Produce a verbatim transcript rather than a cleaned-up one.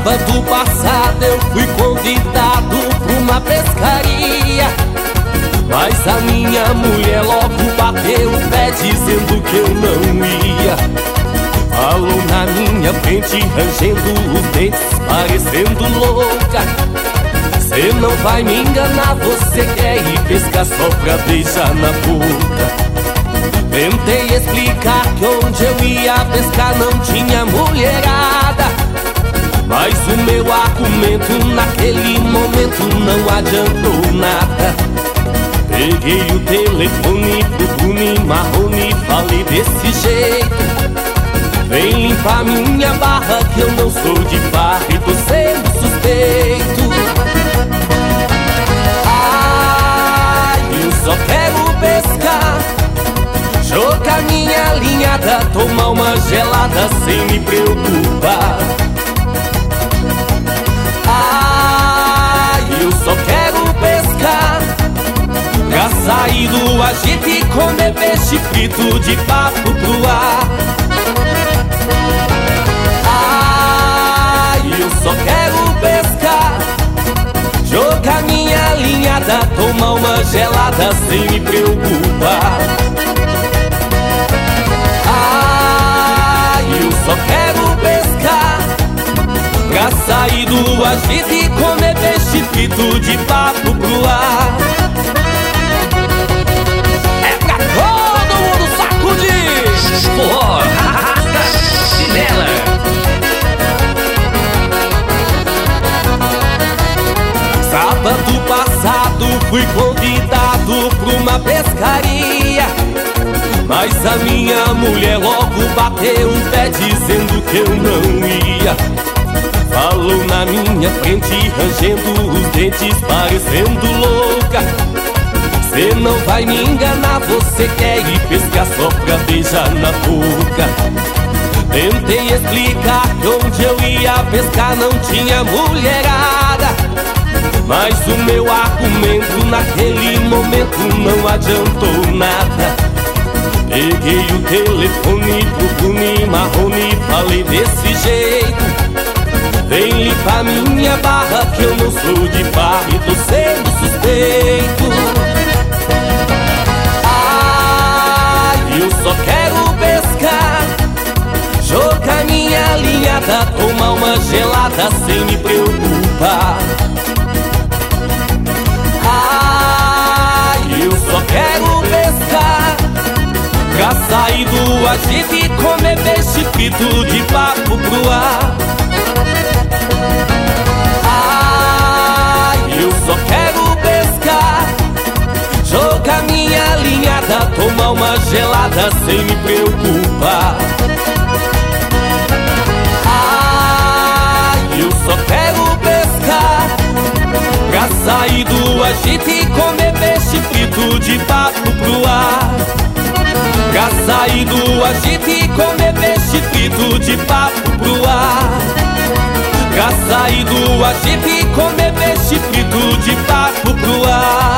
Sábado passado eu fui convidado pra uma pescaria, mas a minha mulher logo bateu o pé dizendo que eu não ia. Falou na minha frente, rangendo os dentes, parecendo louca: cê não vai me enganar, você quer ir pescar só pra beijar na boca. Tentei explicar que onde eu ia pescar não tinha mulherada, mas o meu argumento naquele momento não adiantou nada. Peguei o telefone pro Bruno Marrone e falei desse jeito: vem limpar minha barra que eu não sou de farra e tô sendo suspeito. Ai, eu só quero pescar, jogar minha linhada, tomar uma gelada sem me preocupar. Ai, eu só quero pescar, pra sair do agito e comer peixe frito de papo pro ar. Ai, eu só quero pescar, jogar minha linhada, tomar uma gelada sem me preocupar. Eu só quero pescar, pra sair do agito e comer peixe frito de papo pro ar. É pra todo mundo sacudir! Forró, chinela. Sábado passado fui convidado pra uma pescaria, mas a minha mulher logo bateu um pé dizendo que eu não ia. Falou na minha frente, rangendo os dentes, parecendo louca: cê não vai me enganar, você quer ir pescar só pra beijar na boca. Tentei explicar que onde eu ia pescar não tinha mulherada, mas o meu argumento naquele momento não adiantou nada. Peguei o telefone pro Bruno Marrone e falei desse jeito: vem limpar minha barra que eu não sou de farra e tô sendo suspeito. Ai, eu só quero pescar, jogar minha linhada, tomar uma gelada sem me preocupar. Ai, eu só quero pescar, pra sair do agito e comer peixe frito de papo pro ar. Ai, eu só quero pescar, jogar minha linhada, tomar uma gelada sem me preocupar. Ai, eu só quero pescar, pra sair do agito e comer peixe frito de papo pro ar. Pra sair do agito e comer peixe frito de papo pro ar. Pra sair do agito e comer peixe frito de papo pro ar.